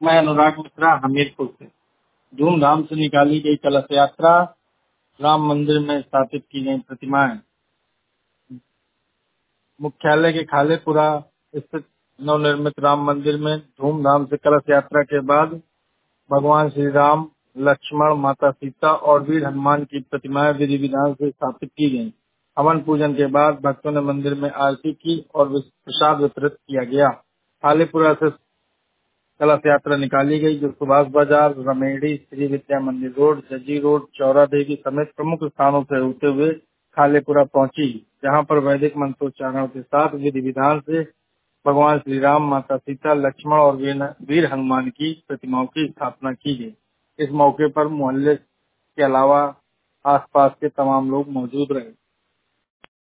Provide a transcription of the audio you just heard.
मैं अनुराग मिश्रा हमीरपुर से। धूमधाम से निकाली गई कलश यात्रा, राम मंदिर में स्थापित की गई प्रतिमाएं। मुख्यालय के खालेपुरा स्थित नवनिर्मित राम मंदिर में धूमधाम से कलश यात्रा के बाद भगवान श्री राम, लक्ष्मण, माता सीता और वीर हनुमान की प्रतिमाएं विधि विधान से स्थापित की गयी। हवन पूजन के बाद भक्तों ने मंदिर में आरती की और प्रसाद वितरित किया गया। खालेपुरा से कलश यात्रा निकाली गई, जो सुभाष बाजार, रमेड़ी, श्री विद्या मंदिर रोड, जजी रोड, चौरा देवी समेत प्रमुख स्थानों से होते हुए खालेपुरा पहुंची, जहां पर वैदिक मंत्रोच्चारण के साथ विधि विधान से भगवान श्री राम, माता सीता, लक्ष्मण और वीर हनुमान की प्रतिमाओं की स्थापना की गई। इस मौके पर मोहल्ले के अलावा आसपास के तमाम लोग मौजूद रहे।